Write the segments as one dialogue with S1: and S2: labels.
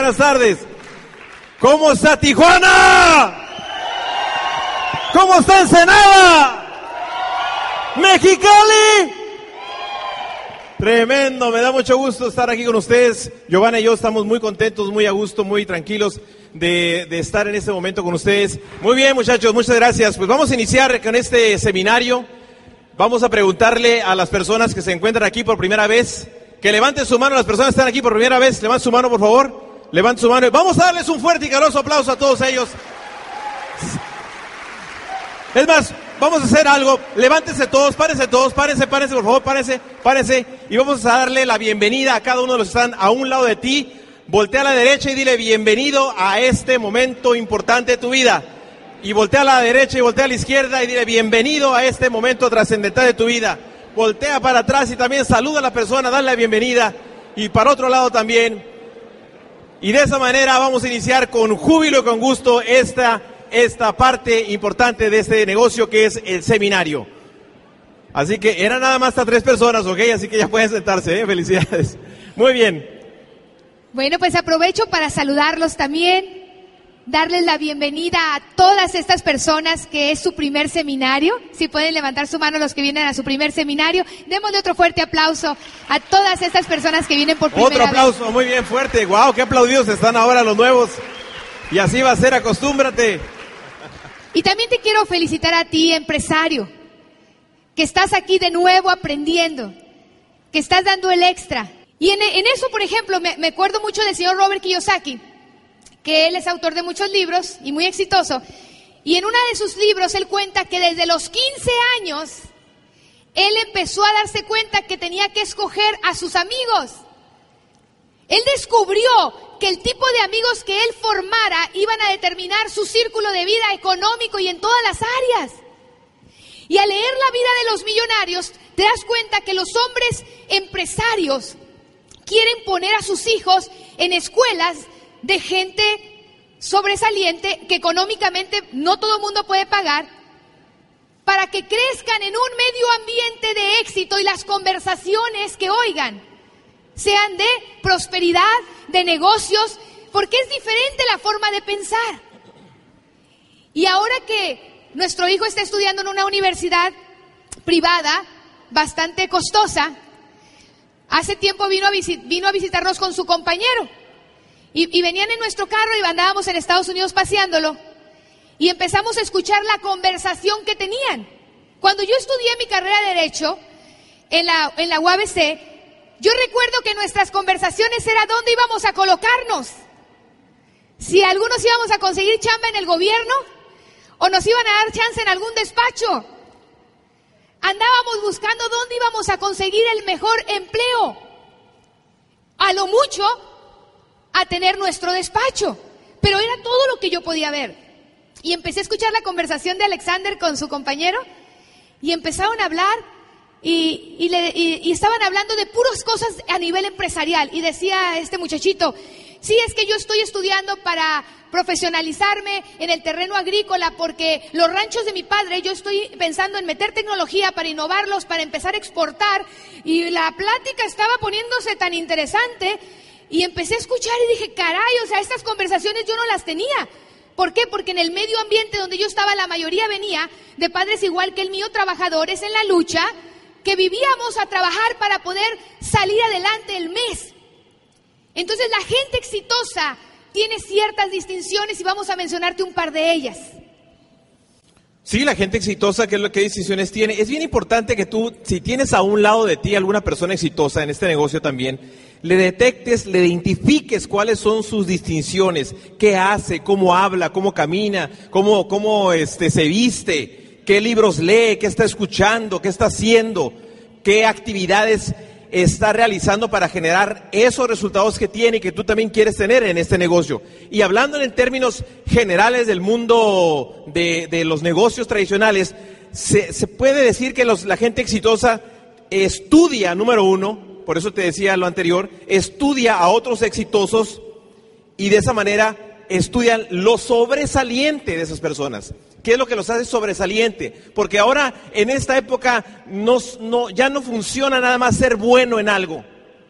S1: buenas tardes. ¿Cómo está Tijuana? ¿Cómo está Ensenada? ¿Mexicali? Tremendo, me da mucho gusto estar aquí con ustedes. Giovanna y yo estamos muy contentos, muy a gusto, muy tranquilos de estar en este momento con ustedes. Muy bien, muchachos, muchas gracias. Pues vamos a iniciar con este seminario. Vamos a preguntarle a las personas que se encuentran aquí por primera vez, que levanten su mano. Las personas que están aquí por primera vez, levanten su mano, por favor. Levanten su mano. Vamos a darles un fuerte y caluroso aplauso a todos ellos. Es más, vamos a hacer algo. Levántense todos, párense, por favor, párense. Y vamos a darle la bienvenida a cada uno de los que están a un lado de ti. Voltea a la derecha y dile bienvenido a este momento importante de tu vida. Y voltea a la derecha y voltea a la izquierda y dile bienvenido a este momento trascendental de tu vida. Voltea para atrás y también saluda a la persona, dale la bienvenida. Y para otro lado también. Y de esa manera vamos a iniciar con júbilo y con gusto esta parte importante de este negocio que es el seminario. Así que eran nada más hasta 3 personas, ¿ok? Así que ya pueden sentarse, ¿eh? Felicidades. Muy bien.
S2: Bueno, pues aprovecho para saludarlos también, darles la bienvenida a todas estas personas que es su primer seminario. Si pueden levantar su mano los que vienen a su primer seminario, démosle otro fuerte aplauso a todas estas personas que vienen por primera vez.
S1: Otro aplauso, muy bien, fuerte. Wow, qué aplaudidos están ahora los nuevos. Y así va a ser, acostúmbrate.
S2: Y también te quiero felicitar a ti, empresario, que estás aquí de nuevo aprendiendo, que estás dando el extra. Y en eso, por ejemplo, me acuerdo mucho del señor Robert Kiyosaki, que él es autor de muchos libros y muy exitoso. Y en uno de sus libros él cuenta que desde los 15 años él empezó a darse cuenta que tenía que escoger a sus amigos. Él descubrió que el tipo de amigos que él formara iban a determinar su círculo de vida económico y en todas las áreas. Y al leer la vida de los millonarios, te das cuenta que los hombres empresarios quieren poner a sus hijos en escuelas de gente sobresaliente que económicamente no todo el mundo puede pagar, para que crezcan en un medio ambiente de éxito y las conversaciones que oigan sean de prosperidad, de negocios, porque es diferente la forma de pensar. Y ahora que nuestro hijo está estudiando en una universidad privada, bastante costosa, hace tiempo vino a visitarnos con su compañero. Y venían en nuestro carro y andábamos en Estados Unidos paseándolo. Y empezamos a escuchar la conversación que tenían. Cuando yo estudié mi carrera de Derecho en la UABC, yo recuerdo que nuestras conversaciones era dónde íbamos a colocarnos. Si algunos íbamos a conseguir chamba en el gobierno o nos iban a dar chance en algún despacho. Andábamos buscando dónde íbamos a conseguir el mejor empleo. A lo mucho, a tener nuestro despacho. Pero era todo lo que yo podía ver. Y empecé a escuchar la conversación de Alexander con su compañero y empezaron a hablar. Y estaban hablando de puras cosas a nivel empresarial. Y decía este muchachito, sí, es que yo estoy estudiando para profesionalizarme en el terreno agrícola, porque los ranchos de mi padre, yo estoy pensando en meter tecnología para innovarlos, para empezar a exportar. Y la plática estaba poniéndose tan interesante y empecé a escuchar y dije, caray, o sea, estas conversaciones yo no las tenía. ¿Por qué? Porque en el medio ambiente donde yo estaba, la mayoría venía de padres igual que el mío, trabajadores en la lucha, que vivíamos a trabajar para poder salir adelante el mes. Entonces la gente exitosa tiene ciertas distinciones y vamos a mencionarte un par de ellas.
S1: Sí, la gente exitosa, ¿qué distinciones tiene? Es bien importante que tú, si tienes a un lado de ti alguna persona exitosa en este negocio también, le detectes, le identifiques cuáles son sus distinciones, qué hace, cómo habla, cómo camina, cómo se viste, qué libros lee, qué está escuchando, qué está haciendo, qué actividades está realizando para generar esos resultados que tiene y que tú también quieres tener en este negocio. Y hablando en términos generales del mundo de los negocios tradicionales, se puede decir que la gente exitosa estudia, número uno, por eso te decía lo anterior, estudia a otros exitosos y de esa manera estudian lo sobresaliente de esas personas. ¿Qué es lo que los hace sobresaliente? Porque ahora, en esta época, ya no funciona nada más ser bueno en algo.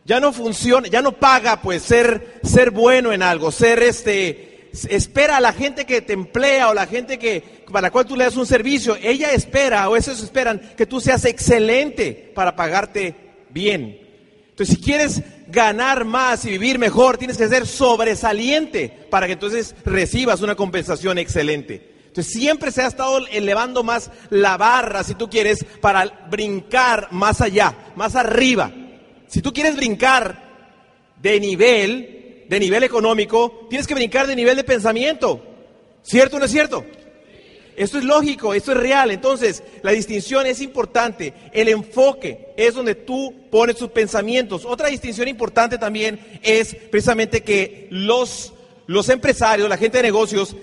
S1: Ya no funciona, ya no paga pues ser bueno en algo, espera a la gente que te emplea o la gente para la cual tú le das un servicio. Ella espera, o esos esperan que tú seas excelente para pagarte bien. Entonces, si quieres ganar más y vivir mejor, tienes que ser sobresaliente para que entonces recibas una compensación excelente. Entonces, siempre se ha estado elevando más la barra, si tú quieres, para brincar más allá, más arriba. Si tú quieres brincar de nivel económico, tienes que brincar de nivel de pensamiento. ¿Cierto o no es cierto? Esto es lógico, esto es real. Entonces, la distinción es importante. El enfoque es donde tú pones tus pensamientos. Otra distinción importante también es precisamente que los empresarios, la gente de negocios,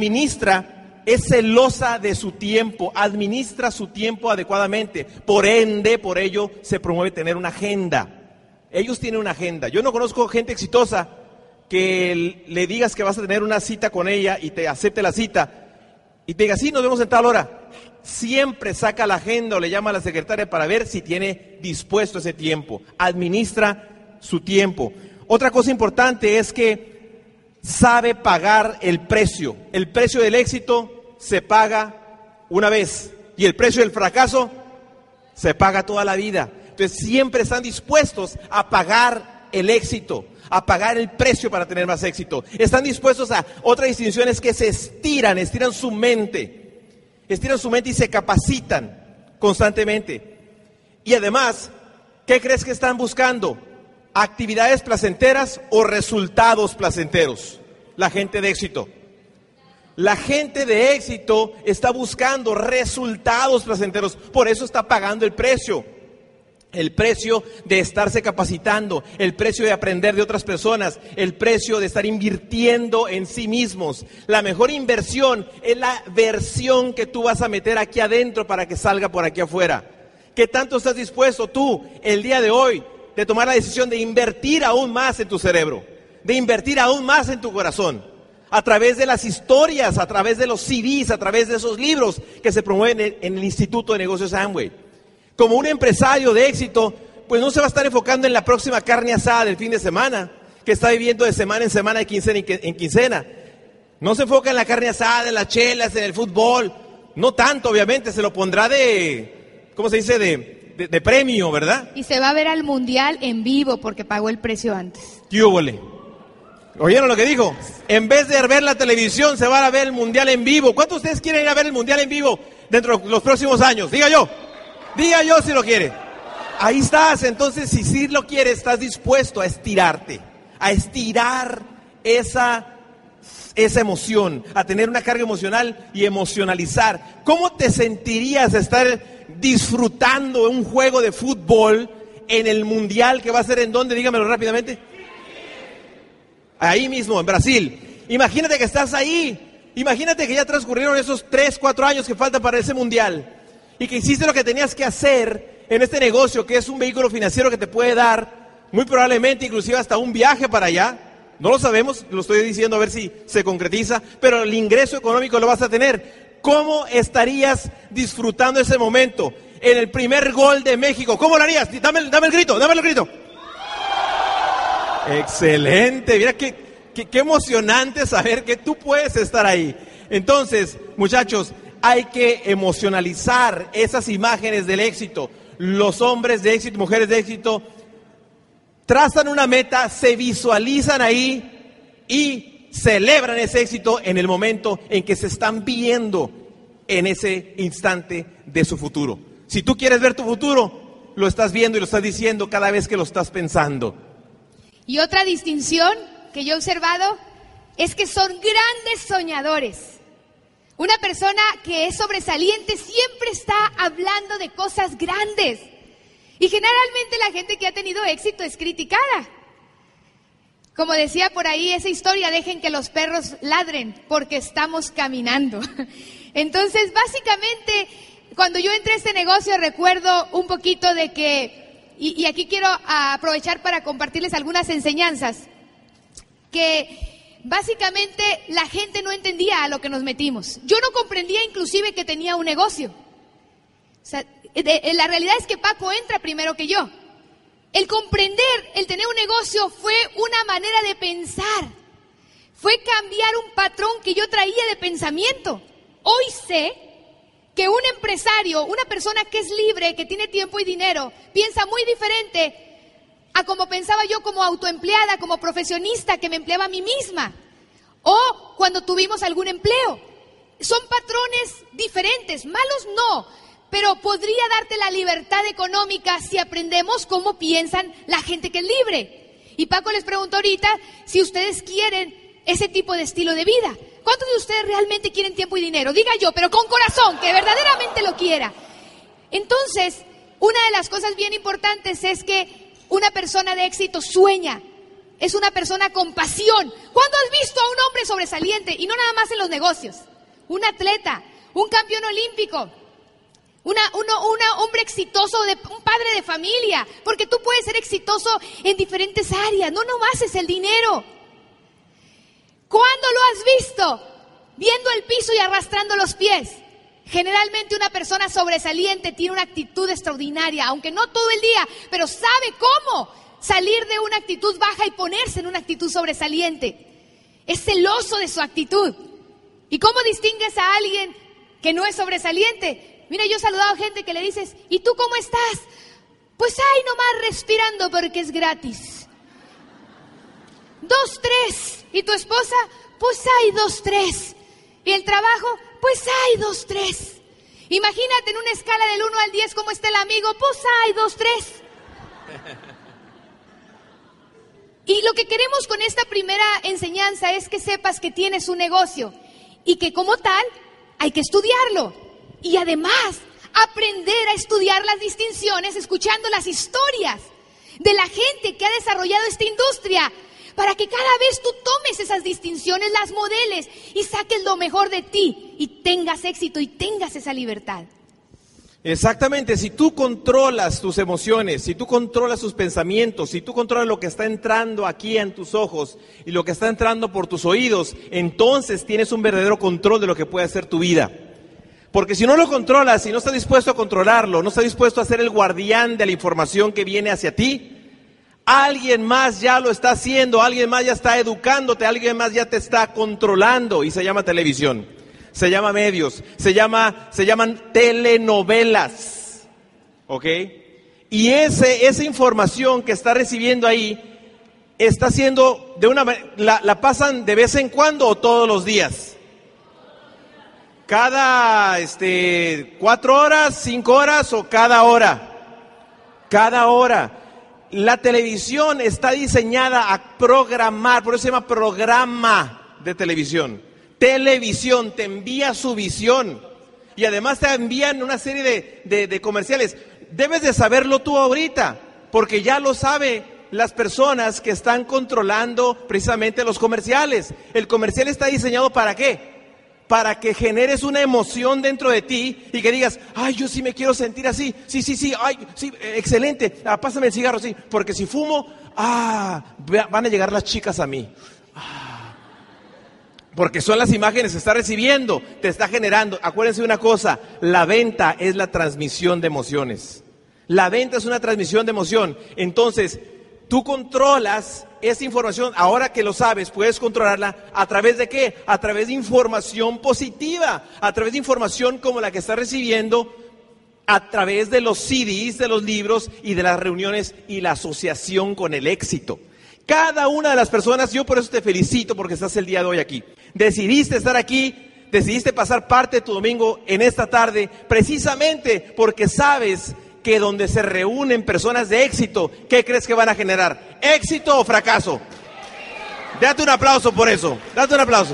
S1: es celosa de su tiempo, administra su tiempo adecuadamente. Por ende, por ello, se promueve tener una agenda. Ellos tienen una agenda. Yo no conozco gente exitosa que le digas que vas a tener una cita con ella y te acepte la cita y te diga, sí, nos vemos en tal hora. Siempre saca la agenda o le llama a la secretaria para ver si tiene dispuesto ese tiempo. Administra su tiempo. Otra cosa importante es que sabe pagar el precio. El precio del éxito se paga una vez y el precio del fracaso se paga toda la vida. Entonces siempre están dispuestos a pagar el éxito, a pagar el precio para tener más éxito. Están dispuestos a, otra distinción es que se estiran su mente y se capacitan constantemente. Y además, ¿qué crees que están buscando? ¿Actividades placenteras o resultados placenteros? La gente de éxito. La gente de éxito está buscando resultados placenteros, por eso está pagando el precio. El precio de estarse capacitando, el precio de aprender de otras personas, el precio de estar invirtiendo en sí mismos. La mejor inversión es la versión que tú vas a meter aquí adentro para que salga por aquí afuera. ¿Qué tanto estás dispuesto tú el día de hoy de tomar la decisión de invertir aún más en tu cerebro, de invertir aún más en tu corazón? A través de las historias, a través de los CDs, a través de esos libros que se promueven en el Instituto de Negocios Amway. Como un empresario de éxito, pues no se va a estar enfocando en la próxima carne asada del fin de semana, que está viviendo de semana en semana, de quincena en quincena. No se enfoca en la carne asada, en las chelas, en el fútbol. No tanto, obviamente, se lo pondrá de premio, ¿verdad?
S2: Y se va a ver al Mundial en vivo porque pagó el precio antes.
S1: ¿Qué húbole? ¿Oyeron lo que dijo? En vez de ver la televisión, se va a ver el Mundial en vivo. ¿Cuántos de ustedes quieren ir a ver el Mundial en vivo dentro de los próximos años? Diga yo si lo quiere. Ahí estás. Entonces, si sí lo quieres, estás dispuesto a estirarte, a estirar esa emoción, a tener una carga emocional y emocionalizar. ¿Cómo te sentirías de estar disfrutando un juego de fútbol en el Mundial que va a ser en dónde? Dígamelo rápidamente. Ahí mismo, en Brasil. Imagínate que estás ahí. Imagínate que ya transcurrieron esos 3, 4 años que faltan para ese Mundial. Y que hiciste lo que tenías que hacer en este negocio, que es un vehículo financiero que te puede dar, muy probablemente, inclusive hasta un viaje para allá. No lo sabemos, lo estoy diciendo a ver si se concretiza, pero el ingreso económico lo vas a tener. ¿Cómo estarías disfrutando ese momento? En el primer gol de México, ¿cómo lo harías? Dame el grito. Excelente, mira qué emocionante saber que tú puedes estar ahí. Entonces, muchachos, hay que emocionalizar esas imágenes del éxito. Los hombres de éxito, mujeres de éxito, trazan una meta, se visualizan ahí y celebran ese éxito en el momento en que se están viendo en ese instante de su futuro. Si tú quieres ver tu futuro, lo estás viendo y lo estás diciendo cada vez que lo estás pensando.
S2: Y otra distinción que yo he observado es que son grandes soñadores. Una persona que es sobresaliente siempre está hablando de cosas grandes. Y generalmente la gente que ha tenido éxito es criticada. Como decía por ahí esa historia, dejen que los perros ladren porque estamos caminando. Entonces, básicamente, cuando yo entré a este negocio recuerdo un poquito de que, y aquí quiero aprovechar para compartirles algunas enseñanzas, que básicamente la gente no entendía a lo que nos metimos. Yo no comprendía inclusive que tenía un negocio. O sea, la realidad es que Paco entra primero que yo. El comprender, el tener un negocio fue una manera de pensar. Fue cambiar un patrón que yo traía de pensamiento. Hoy sé que un empresario, una persona que es libre, que tiene tiempo y dinero, piensa muy diferente a como pensaba yo como autoempleada, como profesionista que me empleaba a mí misma. O cuando tuvimos algún empleo. Son patrones diferentes, malos no, pero podría darte la libertad económica si aprendemos cómo piensan la gente que es libre. Y Paco les preguntó ahorita si ustedes quieren ese tipo de estilo de vida. ¿Cuántos de ustedes realmente quieren tiempo y dinero? Diga yo, pero con corazón, que verdaderamente lo quiera. Entonces, una de las cosas bien importantes es que una persona de éxito sueña. Es una persona con pasión. ¿Cuándo has visto a un hombre sobresaliente? Y no nada más en los negocios. Un atleta, un campeón olímpico, un hombre exitoso, un padre de familia. Porque tú puedes ser exitoso en diferentes áreas, no nomás es el dinero. ¿Cuándo lo has visto? Viendo el piso y arrastrando los pies. Generalmente una persona sobresaliente tiene una actitud extraordinaria, aunque no todo el día, pero sabe cómo salir de una actitud baja y ponerse en una actitud sobresaliente. Es celoso de su actitud. ¿Y cómo distingues a alguien que no es sobresaliente? Mira, yo he saludado a gente que le dices, ¿y tú cómo estás? Pues ahí nomás respirando porque es gratis. 2, 3. ¿Y tu esposa? Pues hay 2, 3. ¿Y el trabajo? Pues hay 2, 3. Imagínate en una escala del 1 al 10 cómo está el amigo. Pues hay 2, 3. Y lo que queremos con esta primera enseñanza es que sepas que tienes un negocio y que como tal hay que estudiarlo. Y además aprender a estudiar las distinciones escuchando las historias de la gente que ha desarrollado esta industria, para que cada vez tú tomes esas distinciones, las modeles y saques lo mejor de ti y tengas éxito y tengas esa libertad.
S1: Exactamente, si tú controlas tus emociones, si tú controlas tus pensamientos, si tú controlas lo que está entrando aquí en tus ojos y lo que está entrando por tus oídos, entonces tienes un verdadero control de lo que puede ser tu vida. Porque si no lo controlas, si no estás dispuesto a controlarlo, no estás dispuesto a ser el guardián de la información que viene hacia ti, alguien más ya lo está haciendo, alguien más ya está educándote, alguien más ya te está controlando y se llama televisión, se llama medios, se llaman telenovelas, ¿ok? Y esa información que está recibiendo ahí está siendo de una la pasan de vez en cuando o todos los días. Cada 4 horas, 5 horas o cada hora. Cada hora. La televisión está diseñada a programar, por eso se llama programa de televisión. Televisión te envía su visión y además te envían una serie de comerciales. Debes de saberlo tú ahorita, porque ya lo saben las personas que están controlando precisamente los comerciales. El comercial está diseñado ¿para qué? Para que generes una emoción dentro de ti y que digas, ay, yo sí me quiero sentir así, sí, ay, sí, excelente, pásame el cigarro, sí, porque si fumo, van a llegar las chicas a mí. Porque son las imágenes que está recibiendo, te está generando. Acuérdense de una cosa, la venta es la transmisión de emociones. La venta es una transmisión de emoción. Entonces, tú controlas esa información, ahora que lo sabes, puedes controlarla ¿a través de qué? A través de información positiva, a través de información como la que estás recibiendo, a través de los CDs, de los libros y de las reuniones y la asociación con el éxito. Cada una de las personas, yo por eso te felicito porque estás el día de hoy aquí. Decidiste estar aquí, decidiste pasar parte de tu domingo en esta tarde, precisamente porque sabes que donde se reúnen personas de éxito, ¿qué crees que van a generar? ¿Éxito o fracaso? Date un aplauso por eso, date un aplauso.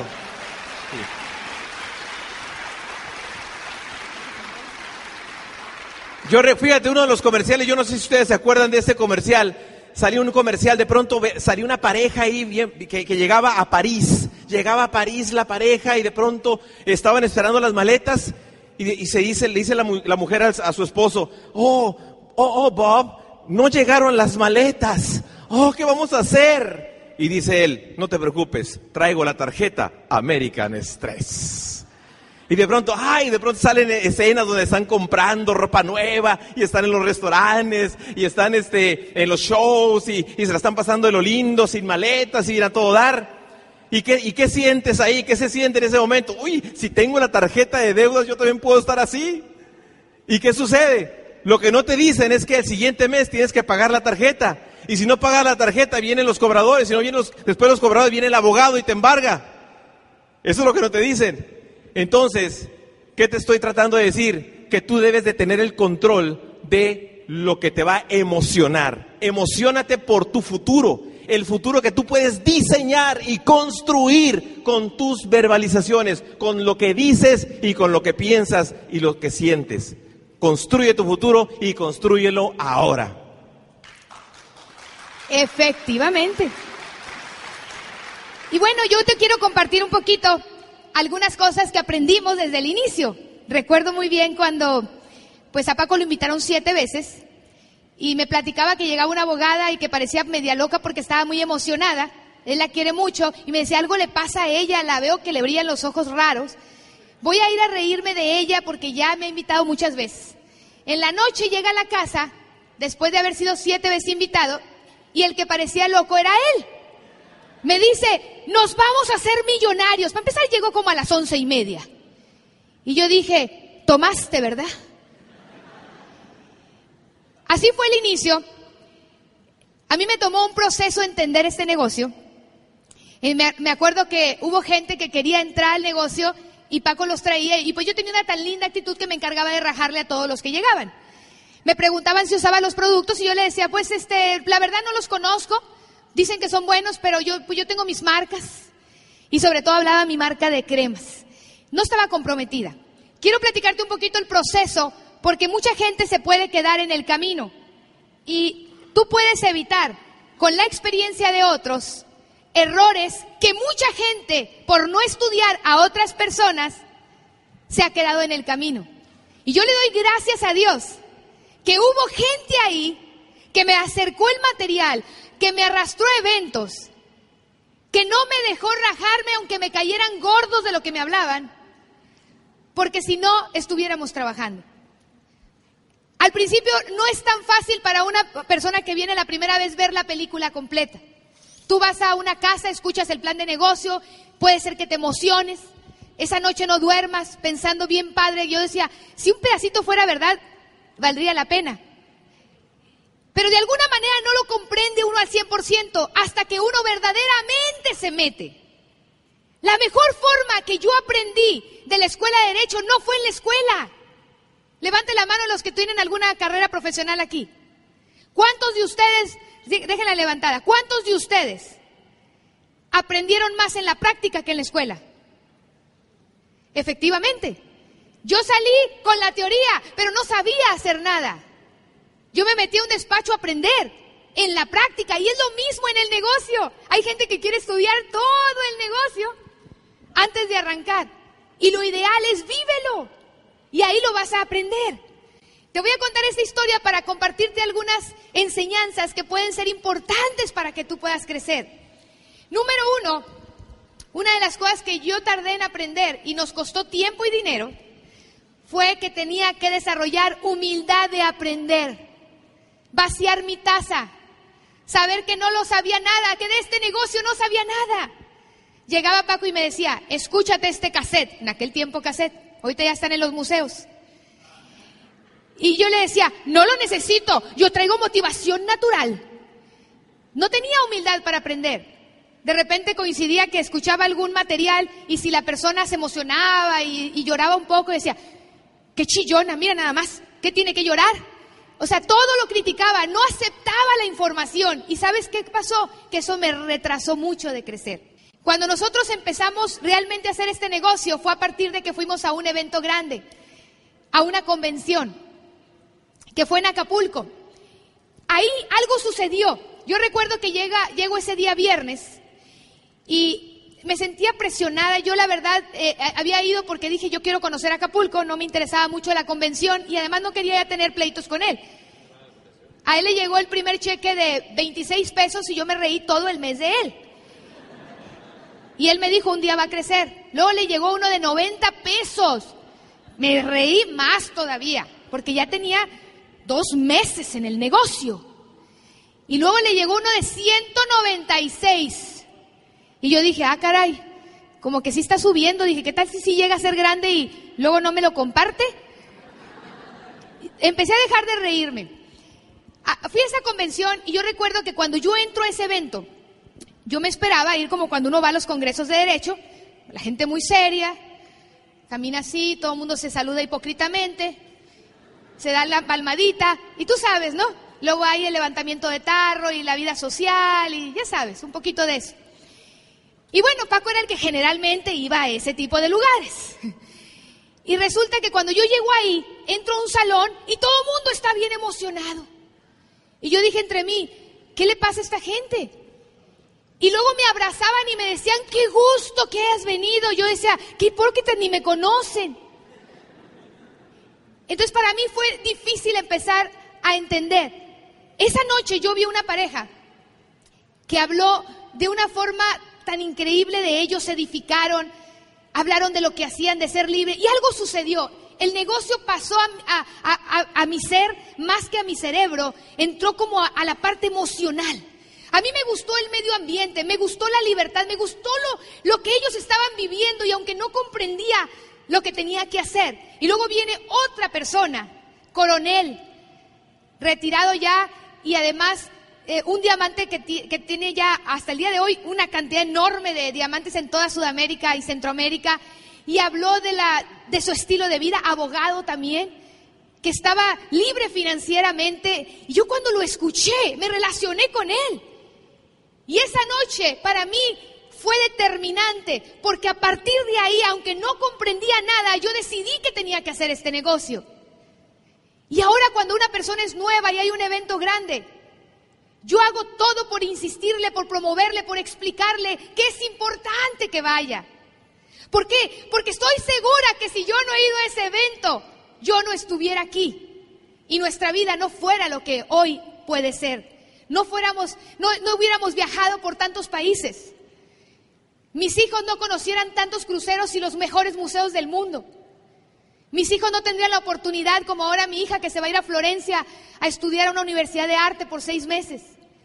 S1: Fíjate, uno de los comerciales, yo no sé si ustedes se acuerdan de ese comercial, salió un comercial, de pronto salió una pareja ahí que llegaba a París la pareja y de pronto estaban esperando las maletas. Y le dice la mujer a su esposo, Bob, no llegaron las maletas. ¿Qué vamos a hacer? Y dice él, no te preocupes, traigo la tarjeta American Express. Y de pronto salen escenas donde están comprando ropa nueva y están en los restaurantes y están en los shows y se la están pasando de lo lindo, sin maletas y a todo dar. ¿Y qué sientes ahí? ¿Qué se siente en ese momento? Uy, si tengo la tarjeta de deudas, yo también puedo estar así. ¿Y qué sucede? Lo que no te dicen es que el siguiente mes tienes que pagar la tarjeta. Y si no pagas la tarjeta, vienen los cobradores. Si no vienen después los cobradores, viene el abogado y te embarga. Eso es lo que no te dicen. Entonces, ¿qué te estoy tratando de decir? Que tú debes de tener el control de lo que te va a emocionar. Emociónate por tu futuro. El futuro que tú puedes diseñar y construir con tus verbalizaciones, con lo que dices y con lo que piensas y lo que sientes. Construye tu futuro y constrúyelo ahora.
S2: Efectivamente. Y bueno, yo te quiero compartir un poquito algunas cosas que aprendimos desde el inicio. Recuerdo muy bien cuando pues a Paco lo invitaron 7 veces y me platicaba que llegaba una abogada y que parecía media loca porque estaba muy emocionada. Él la quiere mucho y me decía, algo le pasa a ella, la veo que le brillan los ojos raros. Voy a ir a reírme de ella porque ya me ha invitado muchas veces. En la noche llega a la casa, después de haber sido 7 veces invitado, y el que parecía loco era él. Me dice, nos vamos a hacer millonarios. Para empezar llegó como a las 11:30. Y yo dije, tomaste, ¿verdad? Así fue el inicio. A mí me tomó un proceso entender este negocio. Me acuerdo que hubo gente que quería entrar al negocio y Paco los traía. Y pues yo tenía una tan linda actitud que me encargaba de rajarle a todos los que llegaban. Me preguntaban si usaba los productos y yo le decía, pues la verdad no los conozco. Dicen que son buenos, pero yo tengo mis marcas. Y sobre todo hablaba mi marca de cremas. No estaba comprometida. Quiero platicarte un poquito el proceso, porque mucha gente se puede quedar en el camino. Y tú puedes evitar, con la experiencia de otros, errores que mucha gente, por no estudiar a otras personas, se ha quedado en el camino. Y yo le doy gracias a Dios que hubo gente ahí que me acercó el material, que me arrastró a eventos, que no me dejó rajarme aunque me cayeran gordos de lo que me hablaban, porque si no, estuviéramos trabajando. Al principio no es tan fácil para una persona que viene la primera vez ver la película completa. Tú vas a una casa, escuchas el plan de negocio, puede ser que te emociones, esa noche no duermas pensando bien padre. Yo decía, si un pedacito fuera verdad, valdría la pena. Pero de alguna manera no lo comprende uno al 100% hasta que uno verdaderamente se mete. La mejor forma que yo aprendí de la escuela de Derecho no fue en la escuela. Levante la mano los que tienen alguna carrera profesional aquí. ¿Cuántos de ustedes, déjenla levantada, cuántos de ustedes aprendieron más en la práctica que en la escuela? Efectivamente. Yo salí con la teoría, pero no sabía hacer nada. Yo me metí a un despacho a aprender en la práctica y es lo mismo en el negocio. Hay gente que quiere estudiar todo el negocio antes de arrancar. Y lo ideal es vívelo y ahí lo vas a aprender. Te voy a contar esta historia para compartirte algunas enseñanzas que pueden ser importantes para que tú puedas crecer. Número 1, una de las cosas que yo tardé en aprender y nos costó tiempo y dinero fue que tenía que desarrollar humildad de aprender. Vaciar mi taza, saber que no lo sabía nada, que de este negocio no sabía nada. Llegaba Paco y me decía, escúchate este cassette, en aquel tiempo cassette, ahorita ya están en los museos. Y yo le decía, no lo necesito, yo traigo motivación natural. No tenía humildad para aprender. De repente coincidía que escuchaba algún material y si la persona se emocionaba y lloraba un poco, decía, qué chillona, mira nada más, ¿qué tiene que llorar? O sea, todo lo criticaba, no aceptaba la información. ¿Y sabes qué pasó? Que eso me retrasó mucho de crecer. Cuando nosotros empezamos realmente a hacer este negocio, fue a partir de que fuimos a un evento grande, a una convención, que fue en Acapulco. Ahí algo sucedió. Yo recuerdo que llego ese día viernes y me sentía presionada. Yo la verdad había ido porque dije yo quiero conocer Acapulco, no me interesaba mucho la convención y además no quería ya tener pleitos con él. A él le llegó el primer cheque de 26 pesos y yo me reí todo el mes de él. y él me dijo, un día va a crecer. Luego le llegó uno de 90 pesos. Me reí más todavía, porque ya tenía 2 meses en el negocio. Y luego le llegó uno de 196. Y yo dije, caray, como que sí está subiendo. Dije, ¿qué tal si sí llega a ser grande y luego no me lo comparte? Empecé a dejar de reírme. Fui a esa convención y yo recuerdo que cuando yo entro a ese evento, yo me esperaba ir como cuando uno va a los congresos de derecho, la gente muy seria, camina así, todo el mundo se saluda hipócritamente, se da la palmadita, y tú sabes, ¿no? Luego hay el levantamiento de tarro y la vida social, y ya sabes, un poquito de eso. Y bueno, Paco era el que generalmente iba a ese tipo de lugares. Y resulta que cuando yo llego ahí, entro a un salón y todo el mundo está bien emocionado. Y yo dije entre mí, ¿qué le pasa a esta gente? Y luego me abrazaban y me decían, qué gusto que hayas venido. Yo decía, qué hipócritas, ni me conocen. Entonces para mí fue difícil empezar a entender. Esa noche yo vi una pareja que habló de una forma tan increíble de ellos, se edificaron, hablaron de lo que hacían, de ser libre, y algo sucedió. El negocio pasó a mi ser más que a mi cerebro, entró como a la parte emocional. A mí me gustó el medio ambiente, me gustó la libertad, me gustó lo que ellos estaban viviendo, y aunque no comprendía lo que tenía que hacer. Y luego viene otra persona, coronel, retirado ya, y además un diamante que tiene ya hasta el día de hoy una cantidad enorme de diamantes en toda Sudamérica y Centroamérica, y habló de su estilo de vida, abogado también, que estaba libre financieramente. Y yo cuando lo escuché, me relacioné con él. Y esa noche para mí fue determinante, porque a partir de ahí, aunque no comprendía nada, yo decidí que tenía que hacer este negocio. Y ahora cuando una persona es nueva y hay un evento grande, yo hago todo por insistirle, por promoverle, por explicarle que es importante que vaya. ¿Por qué? Porque estoy segura que si yo no he ido a ese evento, yo no estuviera aquí. Y nuestra vida no fuera lo que hoy puede ser. No hubiéramos viajado por tantos países. Mis hijos no conocieran tantos cruceros y los mejores museos del mundo. Mis hijos no tendrían la oportunidad, como ahora mi hija, que se va a ir a Florencia a estudiar a una universidad de arte por 6 meses.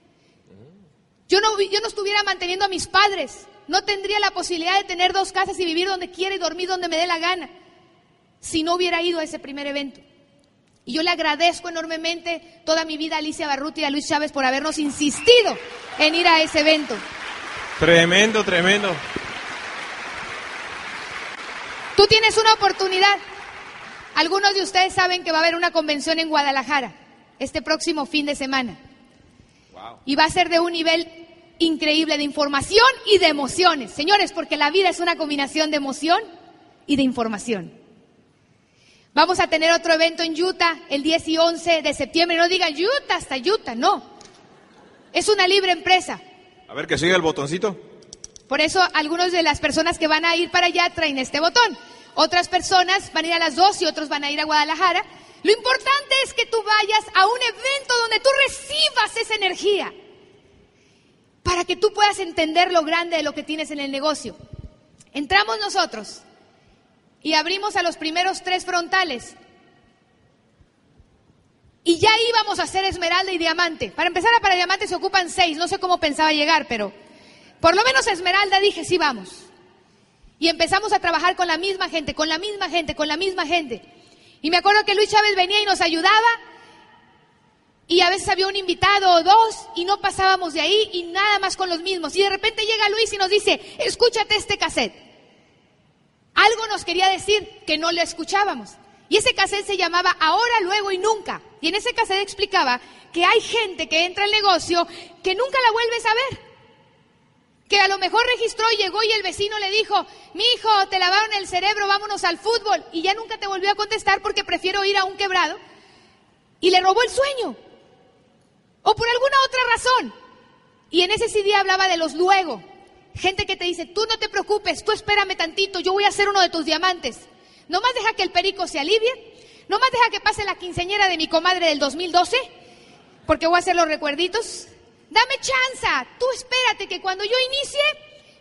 S2: Yo no estuviera manteniendo a mis padres. No tendría la posibilidad de tener 2 casas y vivir donde quiera y dormir donde me dé la gana, si no hubiera ido a ese primer evento. Y yo le agradezco enormemente toda mi vida a Alicia Barruti y a Luis Chávez por habernos insistido en ir a ese evento.
S1: Tremendo, tremendo.
S2: Tú tienes una oportunidad. Algunos de ustedes saben que va a haber una convención en Guadalajara este próximo fin de semana.
S1: Wow.
S2: Y va a ser de un nivel increíble de información y de emociones. Señores, porque la vida es una combinación de emoción y de información. Vamos a tener otro evento en Utah el 10 y 11 de septiembre. No digan Utah hasta Utah, no. Es una libre empresa.
S1: A ver, que siga el botoncito.
S2: Por eso algunas de las personas que van a ir para allá traen este botón. Otras personas van a ir a las 2 y otros van a ir a Guadalajara. Lo importante es que tú vayas a un evento donde tú recibas esa energía, para que tú puedas entender lo grande de lo que tienes en el negocio. Entramos nosotros y abrimos a los primeros 3 frontales. Y ya íbamos a hacer esmeralda y diamante. Para empezar, para diamante se ocupan 6. No sé cómo pensaba llegar, pero por lo menos esmeralda dije, sí vamos. Y empezamos a trabajar con la misma gente, con la misma gente, con la misma gente. Y me acuerdo que Luis Chávez venía y nos ayudaba. Y a veces había un invitado o 2 y no pasábamos de ahí y nada más con los mismos. Y de repente llega Luis y nos dice, escúchate este cassette. Algo nos quería decir que no le escuchábamos. Y ese cassette se llamaba Ahora, Luego y Nunca. Y en ese cassette explicaba que hay gente que entra al negocio que nunca la vuelves a ver. Que a lo mejor registró, llegó y el vecino le dijo, mi hijo, te lavaron el cerebro, vámonos al fútbol. Y ya nunca te volvió a contestar porque prefiero ir a un quebrado. Y le robó el sueño. O por alguna otra razón. Y en ese CD hablaba de los luego. Gente que te dice, tú no te preocupes, tú espérame tantito, yo voy a ser uno de tus diamantes. Nomás deja que el perico se alivie. Nomás deja que pase la quinceañera de mi comadre del 2012. Porque voy a hacer los recuerditos. Dame chance, tú espérate que cuando yo inicie,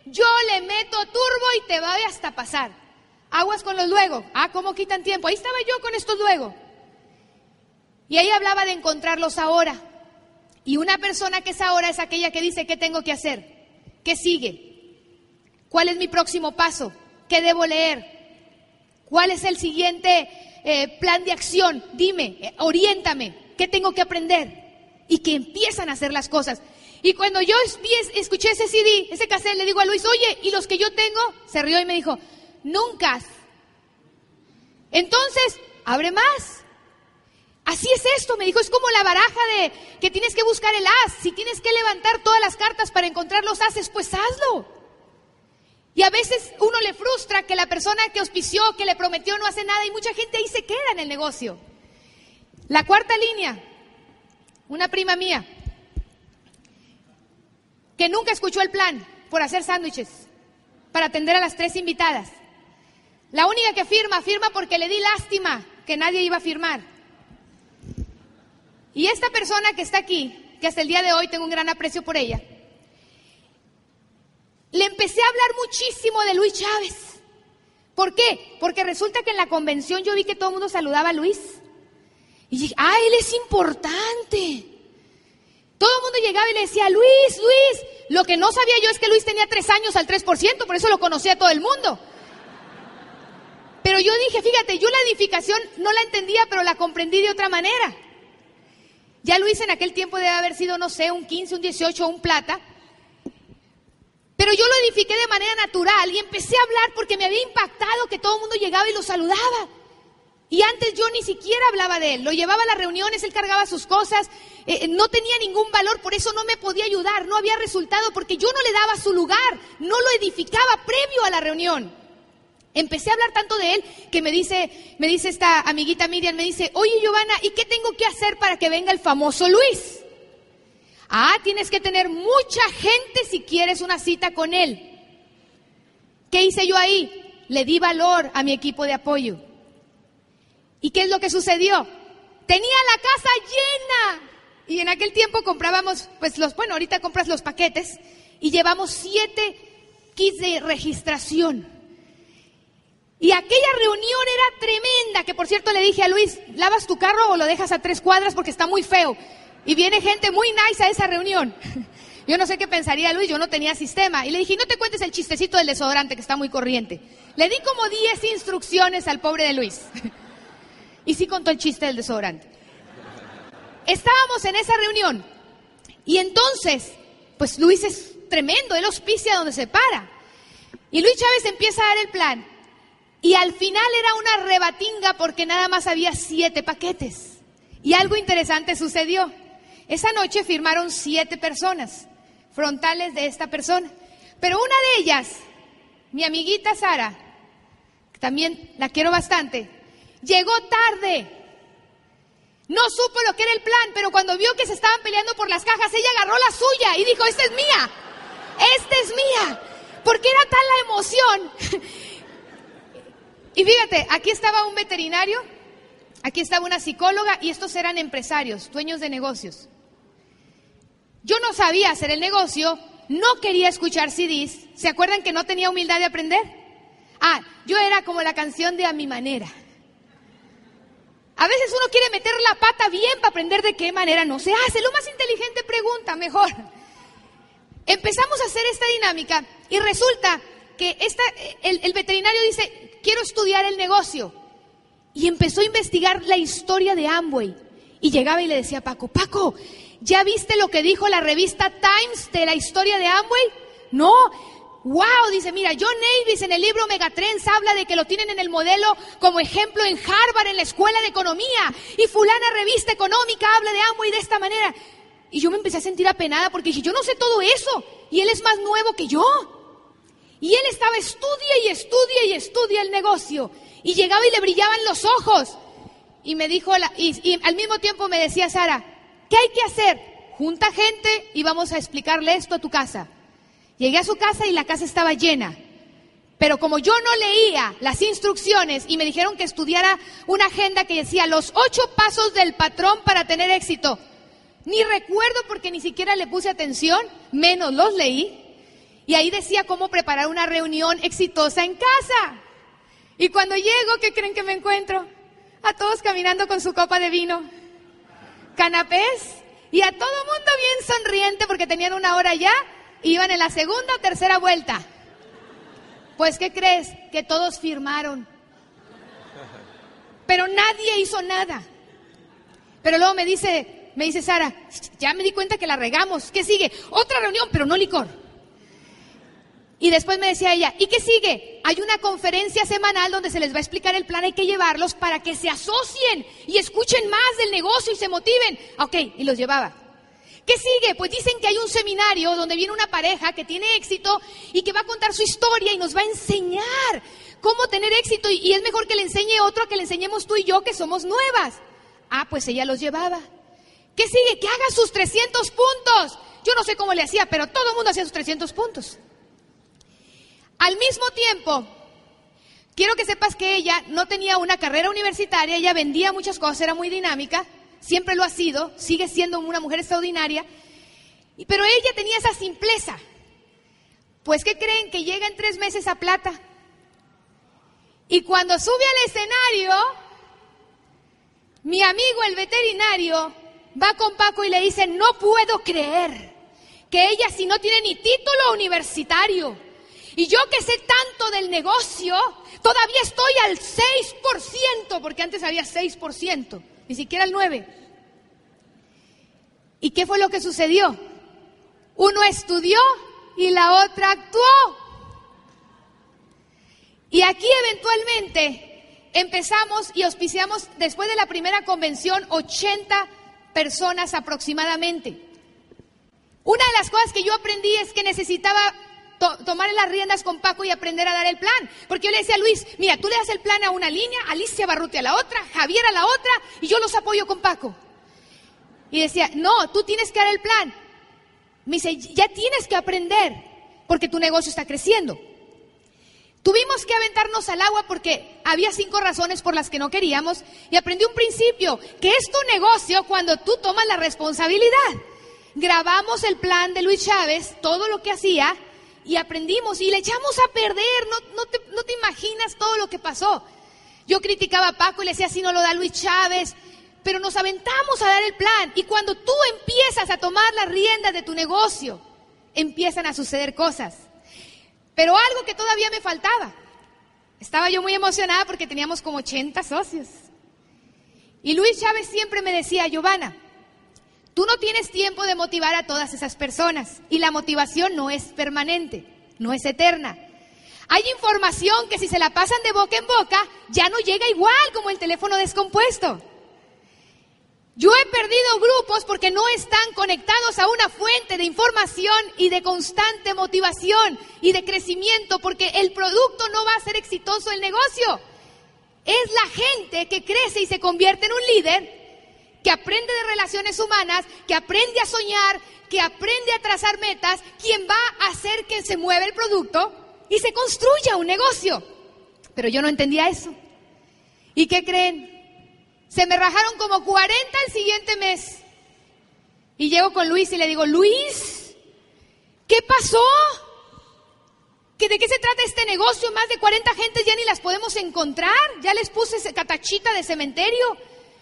S2: yo le meto turbo y te voy hasta pasar. Aguas con los luego. ¿Cómo quitan tiempo? Ahí estaba yo con estos luego. Y ahí hablaba de encontrarlos ahora. Y una persona que es ahora es aquella que dice, ¿qué tengo que hacer? ¿Qué sigue? ¿Cuál es mi próximo paso? ¿Qué debo leer? ¿Cuál es el siguiente plan de acción? Dime, oriéntame, ¿qué tengo que aprender? Y que empiezan a hacer las cosas. Y cuando yo escuché ese CD, ese cassette, le digo a Luis, oye, ¿y los que yo tengo? Se rió y me dijo, nunca. Entonces, abre más. Así es esto, me dijo, es como la baraja de que tienes que buscar el as. Si tienes que levantar todas las cartas para encontrar los ases, pues hazlo. Y a veces uno le frustra que la persona que auspició, que le prometió, no hace nada y mucha gente ahí se queda en el negocio. La cuarta línea, una prima mía, que nunca escuchó el plan por hacer sándwiches para atender a las 3 invitadas. La única que firma porque le di lástima que nadie iba a firmar. Y esta persona que está aquí, que hasta el día de hoy tengo un gran aprecio por ella, le empecé a hablar muchísimo de Luis Chávez. ¿Por qué? Porque resulta que en la convención yo vi que todo el mundo saludaba a Luis. Y dije, él es importante. Todo el mundo llegaba y le decía, Luis. Lo que no sabía yo es que Luis tenía 3 años al 3%, por eso lo conocía todo el mundo. Pero yo dije, fíjate, yo la edificación no la entendía, pero la comprendí de otra manera. Ya Luis en aquel tiempo debe haber sido, no sé, un 15, un 18, un plata. Pero yo lo edifiqué de manera natural y empecé a hablar porque me había impactado que todo el mundo llegaba y lo saludaba. Y antes yo ni siquiera hablaba de él, lo llevaba a las reuniones, él cargaba sus cosas, no tenía ningún valor, por eso no me podía ayudar, no había resultado, porque yo no le daba su lugar, no lo edificaba previo a la reunión. Empecé a hablar tanto de él que me dice esta amiguita Miriam, me dice, oye Giovanna, ¿y qué tengo que hacer para que venga el famoso Luis? Tienes que tener mucha gente si quieres una cita con él. ¿Qué hice yo ahí? Le di valor a mi equipo de apoyo. ¿Y qué es lo que sucedió? Tenía la casa llena. Y en aquel tiempo comprábamos, ahorita compras los paquetes y llevamos 7 kits de registración. Y aquella reunión era tremenda, que por cierto le dije a Luis, ¿lavas tu carro o lo dejas a 3 cuadras porque está muy feo? Y viene gente muy nice a esa reunión. Yo no sé qué pensaría Luis, yo no tenía sistema. Y le dije, no te cuentes el chistecito del desodorante que está muy corriente. Le di como 10 instrucciones al pobre de Luis. Y sí contó el chiste del desodorante. Estábamos en esa reunión. Y entonces, pues Luis es tremendo, él auspicia donde se para. Y Luis Chávez empieza a dar el plan. Y al final era una rebatinga porque nada más había 7 paquetes. Y algo interesante sucedió. Esa noche firmaron 7 personas frontales de esta persona. Pero una de ellas, mi amiguita Sara, que también la quiero bastante, llegó tarde. No supo lo que era el plan, pero cuando vio que se estaban peleando por las cajas, ella agarró la suya y dijo, esta es mía, porque era tal la emoción. Y fíjate, aquí estaba un veterinario, aquí estaba una psicóloga y estos eran empresarios, dueños de negocios. Yo no sabía hacer el negocio, no quería escuchar CDs. ¿Se acuerdan que no tenía humildad de aprender? Yo era como la canción de A Mi Manera. A veces uno quiere meter la pata bien para aprender de qué manera no se hace. Lo más inteligente pregunta, mejor. Empezamos a hacer esta dinámica y resulta que el veterinario dice, quiero estudiar el negocio. Y empezó a investigar la historia de Amway. Y llegaba y le decía a Paco, ¿ya viste lo que dijo la revista Times de la historia de Amway? No. Wow, dice, mira, John Navis en el libro Megatrends habla de que lo tienen en el modelo como ejemplo en Harvard, en la escuela de economía. Y fulana revista económica habla de Amway de esta manera. Y yo me empecé a sentir apenada porque dije, yo no sé todo eso. Y él es más nuevo que yo. Y él estaba estudia el negocio. Y llegaba y le brillaban los ojos. Y me dijo, y al mismo tiempo me decía Sara, ¿qué hay que hacer? Junta gente y vamos a explicarle esto a tu casa. Llegué a su casa y la casa estaba llena. Pero como yo no leía las instrucciones y me dijeron que estudiara una agenda que decía los 8 pasos del patrón para tener éxito, ni recuerdo porque ni siquiera le puse atención, menos los leí. Y ahí decía cómo preparar una reunión exitosa en casa. Y cuando llego, ¿qué creen que me encuentro? A todos caminando con su copa de vino, canapés, y a todo mundo bien sonriente porque tenían una hora ya y iban en la segunda o tercera vuelta. Pues, ¿qué crees? Que todos firmaron. Pero nadie hizo nada. Pero luego me dice Sara, ya me di cuenta que la regamos. ¿Qué sigue? Otra reunión, pero no licor. Y después me decía ella, ¿y qué sigue? Hay una conferencia semanal donde se les va a explicar el plan, hay que llevarlos para que se asocien y escuchen más del negocio y se motiven. Ok, y los llevaba. ¿Qué sigue? Pues dicen que hay un seminario donde viene una pareja que tiene éxito y que va a contar su historia y nos va a enseñar cómo tener éxito. Y es mejor que le enseñe otro a que le enseñemos tú y yo que somos nuevas. Ah, pues ella los llevaba. ¿Qué sigue? Que haga sus 300 puntos. Yo no sé cómo le hacía, pero todo el mundo hacía sus 300 puntos. Al mismo tiempo, quiero que sepas que ella no tenía una carrera universitaria, ella vendía muchas cosas, era muy dinámica, siempre lo ha sido, sigue siendo una mujer extraordinaria, pero ella tenía esa simpleza. Pues, ¿qué creen? Que llega en 3 meses a plata. Y cuando sube al escenario, mi amigo el veterinario va con Paco y le dice, no puedo creer que ella, si no tiene ni título universitario, y yo que sé tanto del negocio, todavía estoy al 6%, porque antes había 6%, ni siquiera el 9%. ¿Y qué fue lo que sucedió? Uno estudió y la otra actuó. Y aquí eventualmente empezamos y auspiciamos, después de la primera convención, 80 personas aproximadamente. Una de las cosas que yo aprendí es que necesitaba tomar las riendas con Paco y aprender a dar el plan. Porque yo le decía a Luis, mira, tú le das el plan a una línea, Alicia Barruti a la otra, Javier a la otra, y yo los apoyo con Paco. Y decía, no, tú tienes que dar el plan. Me dice, ya tienes que aprender, porque tu negocio está creciendo. Tuvimos que aventarnos al agua porque había 5 razones por las que no queríamos, y aprendí un principio, que es tu negocio cuando tú tomas la responsabilidad. Grabamos el plan de Luis Chávez, todo lo que hacía, y aprendimos, y le echamos a perder, no te imaginas todo lo que pasó. Yo criticaba a Paco y le decía, así no lo da Luis Chávez, pero nos aventamos a dar el plan, y cuando tú empiezas a tomar las riendas de tu negocio, empiezan a suceder cosas. Pero algo que todavía me faltaba, estaba yo muy emocionada porque teníamos como 80 socios, y Luis Chávez siempre me decía, Giovanna, tú no tienes tiempo de motivar a todas esas personas, y la motivación no es permanente, no es eterna. Hay información que si se la pasan de boca en boca, ya no llega igual como el teléfono descompuesto. Yo he perdido grupos porque no están conectados a una fuente de información y de constante motivación y de crecimiento, porque el producto no va a ser exitoso, el negocio. Es la gente que crece y se convierte en un líder, que aprende de relaciones humanas, que aprende a soñar, que aprende a trazar metas, quien va a hacer que se mueva el producto y se construya un negocio. Pero yo no entendía eso. ¿Y qué creen? Se me rajaron como 40 el siguiente mes. Y llego con Luis y le digo, Luis, ¿qué pasó? ¿De qué se trata este negocio? Más de 40 gentes ya ni las podemos encontrar. Ya les puse ese catachita de cementerio.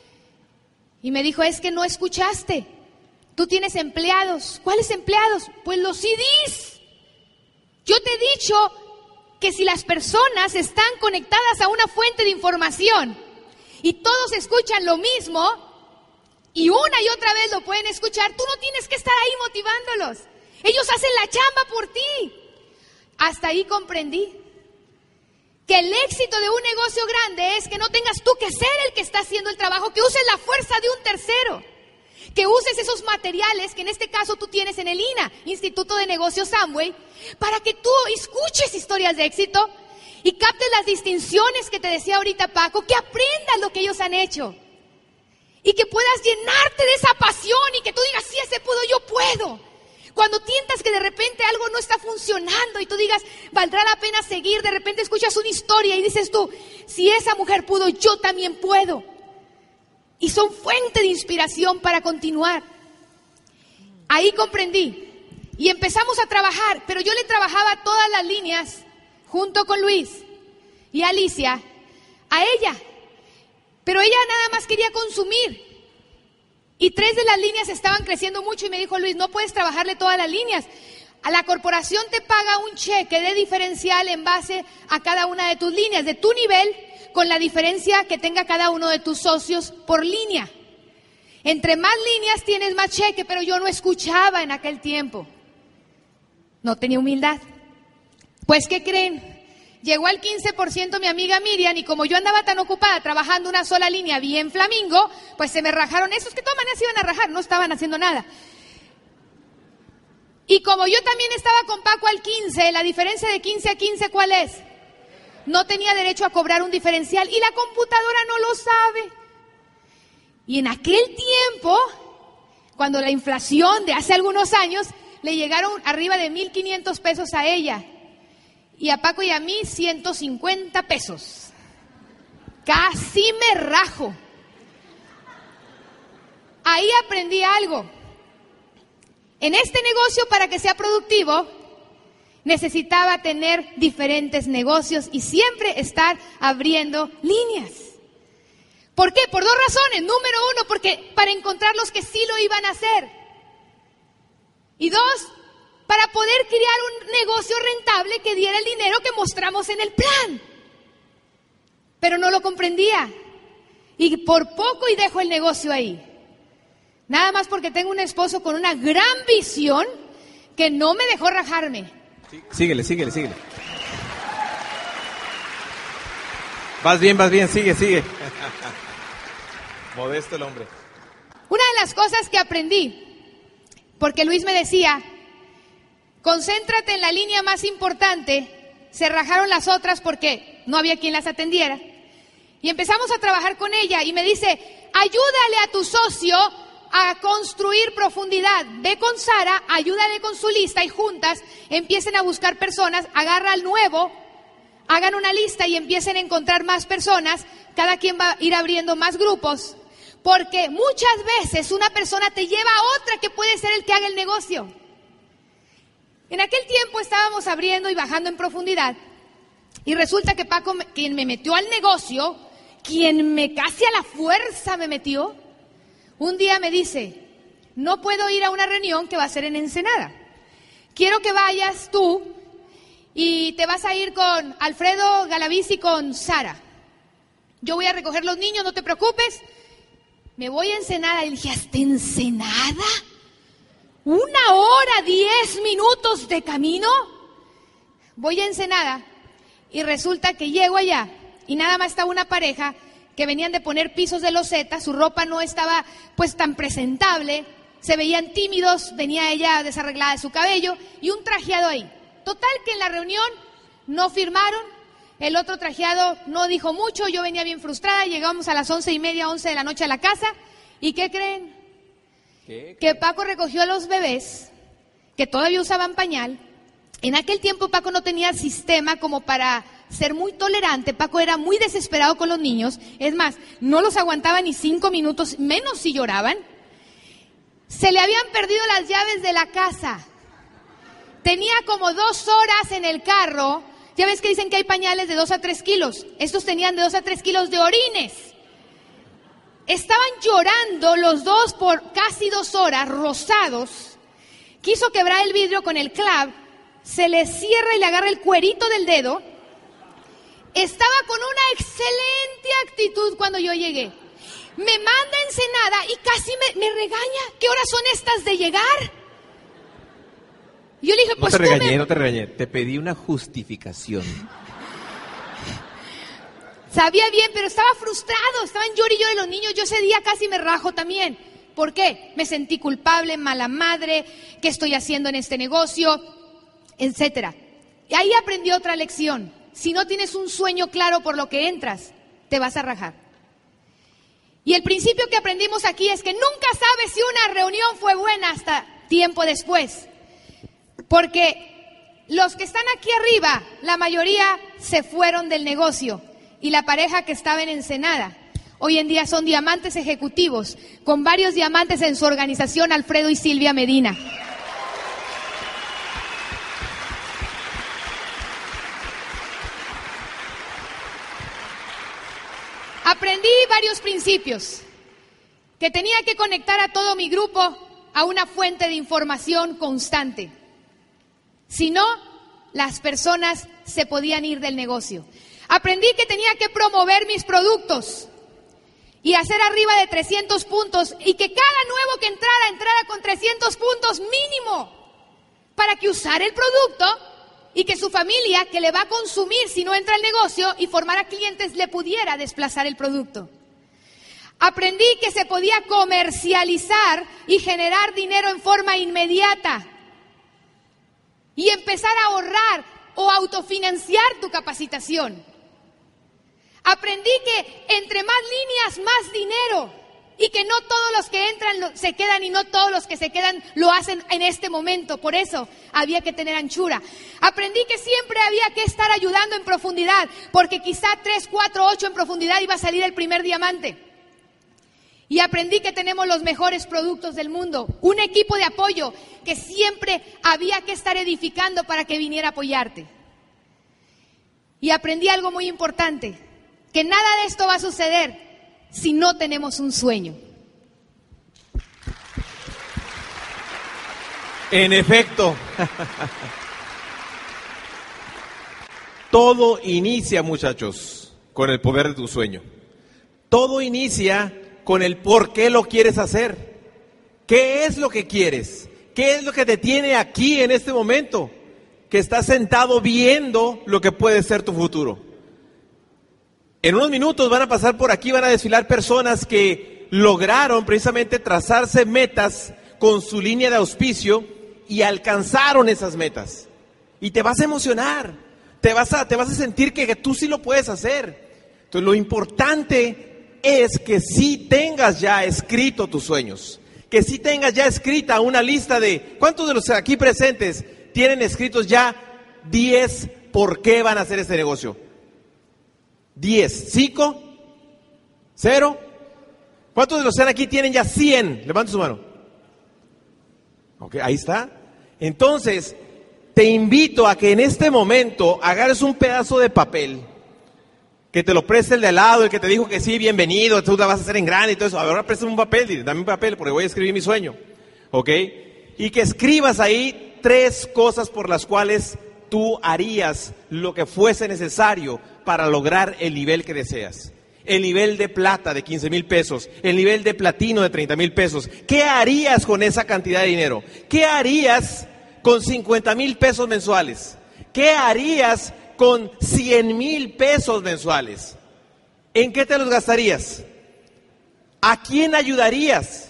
S2: Y me dijo, es que no escuchaste. Tú tienes empleados. ¿Cuáles empleados? Pues los CDs. Yo te he dicho que si las personas están conectadas a una fuente de información y todos escuchan lo mismo y una y otra vez lo pueden escuchar, tú no tienes que estar ahí motivándolos. Ellos hacen la chamba por ti. Hasta ahí comprendí que el éxito de un negocio grande es que no tengas tú que ser el que está haciendo el trabajo, que uses la fuerza de un tercero, que uses esos materiales que en este caso tú tienes en el INA, Instituto de Negocios Amway, para que tú escuches historias de éxito y captes las distinciones que te decía ahorita Paco, que aprendas lo que ellos han hecho y que puedas llenarte de esa pasión y que tú digas, si ese pudo, yo puedo. Cuando sientas que de repente algo no está funcionando y tú digas, valdrá la pena seguir, de repente escuchas una historia y dices tú, si esa mujer pudo, yo también puedo. Y son fuente de inspiración para continuar. Ahí comprendí y empezamos a trabajar, pero yo le trabajaba todas las líneas junto con Luis y Alicia a ella, pero ella nada más quería consumir y 3 de las líneas estaban creciendo mucho y me dijo Luis, no puedes trabajarle todas las líneas. A la corporación te paga un cheque de diferencial en base a cada una de tus líneas, de tu nivel, con la diferencia que tenga cada uno de tus socios por línea. Entre más líneas tienes más cheque, pero yo no escuchaba en aquel tiempo. No tenía humildad. Pues, ¿qué creen? Llegó al 15% mi amiga Miriam y como yo andaba tan ocupada trabajando una sola línea bien flamingo, pues se me rajaron. Esos que toman se iban a rajar, no estaban haciendo nada. Y como yo también estaba con Paco al 15, la diferencia de 15 a 15, ¿cuál es? No tenía derecho a cobrar un diferencial y la computadora no lo sabe. Y en aquel tiempo, cuando la inflación de hace algunos años, le llegaron arriba de 1,500 pesos a ella. Y a Paco y a mí 150 pesos. Casi me rajo. Ahí aprendí algo. En este negocio, para que sea productivo, necesitaba tener diferentes negocios y siempre estar abriendo líneas. ¿Por qué? Por 2 razones. Número 1, porque para encontrar los que sí lo iban a hacer. Y 2, para poder crear un negocio rentable que diera el dinero que mostramos en el plan. Pero no lo comprendía. Y por poco y dejo el negocio ahí. Nada más porque tengo un esposo con una gran visión que no me dejó rajarme.
S1: Síguele. Vas bien, sigue. Modesto el hombre.
S2: Una de las cosas que aprendí, porque Luis me decía, concéntrate en la línea más importante, se rajaron las otras porque no había quien las atendiera. Y empezamos a trabajar con ella y me dice, ayúdale a tu socio a construir profundidad. Ve con Sara, ayúdale con su lista y juntas empiecen a buscar personas, agarra al nuevo, hagan una lista y empiecen a encontrar más personas, cada quien va a ir abriendo más grupos, porque muchas veces una persona te lleva a otra que puede ser el que haga el negocio. En aquel tiempo estábamos abriendo y bajando en profundidad y resulta que Paco, quien me metió al negocio, quien me casi a la fuerza me metió, un día me dice, no puedo ir a una reunión que va a ser en Ensenada. Quiero que vayas tú y te vas a ir con Alfredo Galaviz y con Sara. Yo voy a recoger los niños, no te preocupes. Me voy a Ensenada. Y dije, ¿hasta Ensenada? 1 hora, 10 minutos de camino. Voy a Ensenada y resulta que llego allá y nada más estaba una pareja que venían de poner pisos de loseta, su ropa no estaba pues tan presentable, se veían tímidos, venía ella desarreglada de su cabello y un trajeado ahí. Total que en la reunión no firmaron, el otro trajeado no dijo mucho, yo venía bien frustrada, llegamos a las 11:30, 11 de la noche a la casa y ¿qué creen? Que Paco recogió a los bebés que todavía usaban pañal. En aquel tiempo Paco no tenía sistema como para ser muy tolerante. Paco era muy desesperado con los niños. Es más, no los aguantaba ni 5 minutos, menos si lloraban. Se le habían perdido las llaves de la casa. Tenía como 2 horas en el carro. Ya ves que dicen que hay pañales de 2 a 3 kilos. Estos tenían de 2 a 3 kilos de orines. Estaban llorando los dos por casi 2 horas, rosados. Quiso quebrar el vidrio con el clav. Se le cierra y le agarra el cuerito del dedo. Estaba con una excelente actitud cuando yo llegué. Me manda a Ensenada y casi me regaña. ¿Qué horas son estas de llegar? Yo le dije, pues
S1: no te regañé. Te pedí una justificación.
S2: Sabía bien, pero estaba frustrado. Estaba en llorillo de los niños. Yo ese día casi me rajo también. ¿Por qué? Me sentí culpable, mala madre. ¿Qué estoy haciendo en este negocio? Etcétera. Y ahí aprendí otra lección. Si no tienes un sueño claro por lo que entras, te vas a rajar. Y el principio que aprendimos aquí es que nunca sabes si una reunión fue buena hasta tiempo después. Porque los que están aquí arriba, la mayoría se fueron del negocio. Y la pareja que estaba en Ensenada, hoy en día son diamantes ejecutivos, con varios diamantes en su organización, Alfredo y Silvia Medina. Aprendí varios principios, que tenía que conectar a todo mi grupo a una fuente de información constante. Si no, las personas se podían ir del negocio. Aprendí que tenía que promover mis productos y hacer arriba de 300 puntos y que cada nuevo que entrara con 300 puntos mínimo para que usara el producto y que su familia, que le va a consumir si no entra al negocio y formar a clientes, le pudiera desplazar el producto. Aprendí que se podía comercializar y generar dinero en forma inmediata y empezar a ahorrar o autofinanciar tu capacitación. Aprendí que entre más líneas, más dinero, y que no todos los que entran se quedan y no todos los que se quedan lo hacen en este momento. Por eso había que tener anchura. Aprendí que siempre había que estar ayudando en profundidad, porque quizá 3, 4, 8 en profundidad iba a salir el primer diamante. Y aprendí que tenemos los mejores productos del mundo, un equipo de apoyo que siempre había que estar edificando para que viniera a apoyarte. Y aprendí algo muy importante, que nada de esto va a suceder si no tenemos un sueño.
S1: En efecto, todo inicia, muchachos, con el poder de tu sueño. Todo inicia con el por qué lo quieres hacer. ¿Qué es lo que quieres? ¿Qué es lo que te tiene aquí en este momento? Que estás sentado viendo lo que puede ser tu futuro. En unos minutos van a pasar por aquí, van a desfilar personas que lograron precisamente trazarse metas con su línea de auspicio y alcanzaron esas metas. Y te vas a emocionar, te vas a sentir que tú sí lo puedes hacer. Entonces lo importante es que sí tengas ya escrito tus sueños, que sí tengas ya escrita una lista de, ¿cuántos de los aquí presentes tienen escritos ya 10 por qué van a hacer este negocio? 10, 5, 0. ¿Cuántos de los que están aquí tienen ya 100? Levanta su mano. Ok, ahí está. Entonces, te invito a que en este momento agarres un pedazo de papel, que te lo preste el de al lado, el que te dijo que sí, bienvenido, tú la vas a hacer en grande y todo eso. Ahora préstame un papel, dile, dame un papel porque voy a escribir mi sueño. ¿Ok? Y que escribas ahí 3 cosas por las cuales tú harías lo que fuese necesario para lograr el nivel que deseas. El nivel de plata de 15,000 pesos, el nivel de platino de 30,000 pesos. ¿Qué harías con esa cantidad de dinero? ¿Qué harías con 50,000 pesos mensuales? ¿Qué harías con 100,000 pesos mensuales? ¿En qué te los gastarías? ¿A quién ayudarías?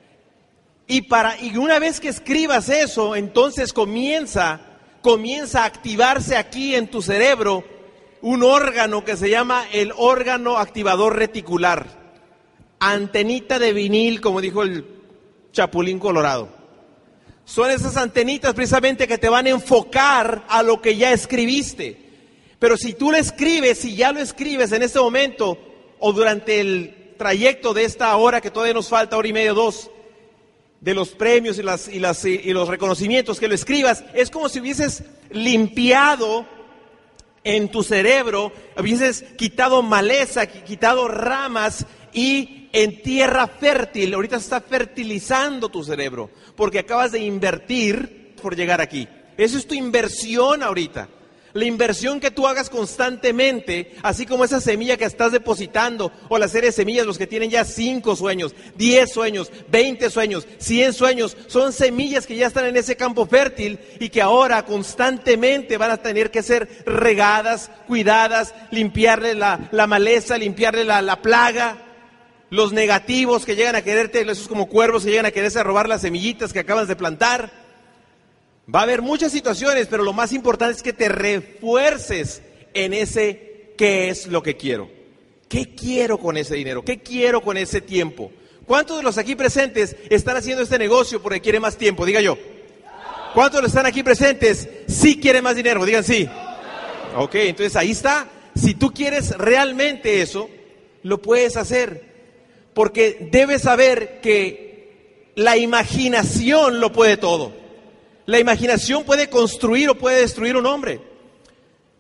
S1: Y una vez que escribas eso, entonces comienza a activarse aquí en tu cerebro un órgano que se llama el órgano activador reticular. Antenita de vinil, como dijo el Chapulín Colorado. Son esas antenitas precisamente que te van a enfocar a lo que ya escribiste. Pero si tú lo escribes, si ya lo escribes en este momento o durante el trayecto de esta hora que todavía nos falta, 1:30, 2, de los premios y los reconocimientos, que lo escribas, es como si hubieses limpiado en tu cerebro, hubieses quitado maleza, quitado ramas y en tierra fértil. Ahorita se está fertilizando tu cerebro porque acabas de invertir por llegar aquí. Eso es tu inversión ahorita. La inversión que tú hagas constantemente, así como esa semilla que estás depositando, o la serie de semillas, los que tienen ya 5 sueños, 10 sueños, 20 sueños, 100 sueños, son semillas que ya están en ese campo fértil y que ahora constantemente van a tener que ser regadas, cuidadas, limpiarle la maleza, limpiarle la plaga, los negativos que llegan a quererte, esos como cuervos que llegan a quererse robar las semillitas que acabas de plantar. Va a haber muchas situaciones, pero lo más importante es que te refuerces en ese qué es lo que quiero. ¿Qué quiero con ese dinero? ¿Qué quiero con ese tiempo? ¿Cuántos de los aquí presentes están haciendo este negocio porque quieren más tiempo? Diga yo. ¿Cuántos de los que están aquí presentes sí quieren más dinero? Digan sí. Ok, entonces ahí está. Si tú quieres realmente eso, lo puedes hacer. Porque debes saber que la imaginación lo puede todo. La imaginación puede construir o puede destruir un hombre.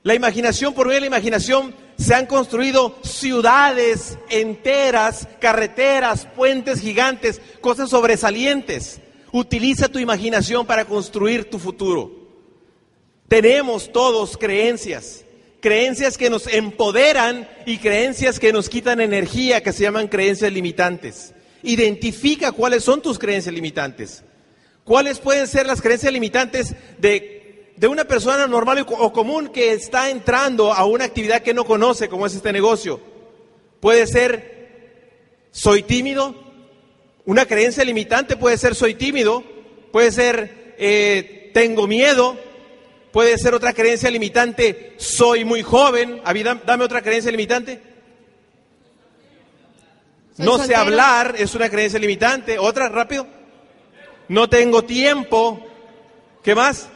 S1: La imaginación, por medio de la imaginación, se han construido ciudades enteras, carreteras, puentes gigantes, cosas sobresalientes. Utiliza tu imaginación para construir tu futuro. Tenemos todos creencias que nos empoderan y creencias que nos quitan energía, que se llaman creencias limitantes. Identifica cuáles son tus creencias limitantes. ¿Cuáles pueden ser las creencias limitantes de una persona normal o común que está entrando a una actividad que no conoce, como es este negocio? Puede ser, soy tímido. Una creencia limitante puede ser, soy tímido. Puede ser, tengo miedo. Puede ser otra creencia limitante, soy muy joven. Dame otra creencia limitante. No sé hablar, es una creencia limitante. Otra, rápido. No tengo tiempo. ¿Qué más?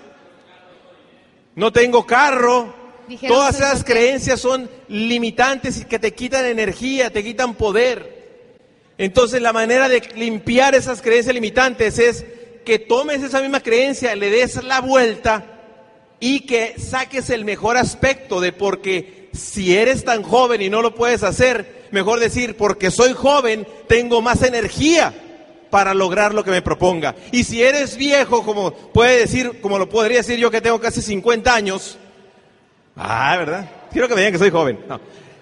S1: No tengo carro. Todas esas creencias son limitantes y que te quitan energía, te quitan poder. Entonces la manera de limpiar esas creencias limitantes es que tomes esa misma creencia, le des la vuelta y que saques el mejor aspecto de porque si eres tan joven y no lo puedes hacer, mejor decir, porque soy joven, tengo más energía para lograr lo que me proponga. Y si eres viejo, como lo podría decir yo que tengo casi 50 años, ¿verdad? Quiero que me digan que soy joven. No.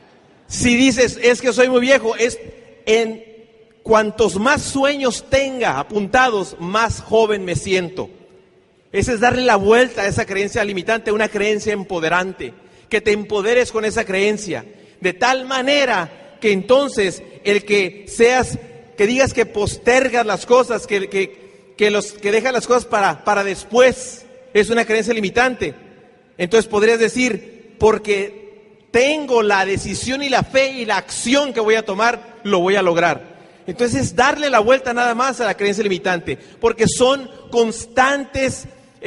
S1: Si dices, es que soy muy viejo, es en cuantos más sueños tenga apuntados, más joven me siento. Ese es darle la vuelta a esa creencia limitante, una creencia empoderante, que te empoderes con esa creencia, de tal manera que entonces el que digas que postergas las cosas, que dejas las cosas para después, es una creencia limitante. Entonces podrías decir, porque tengo la decisión y la fe y la acción que voy a tomar, lo voy a lograr. Entonces es darle la vuelta nada más a la creencia limitante, porque son constantes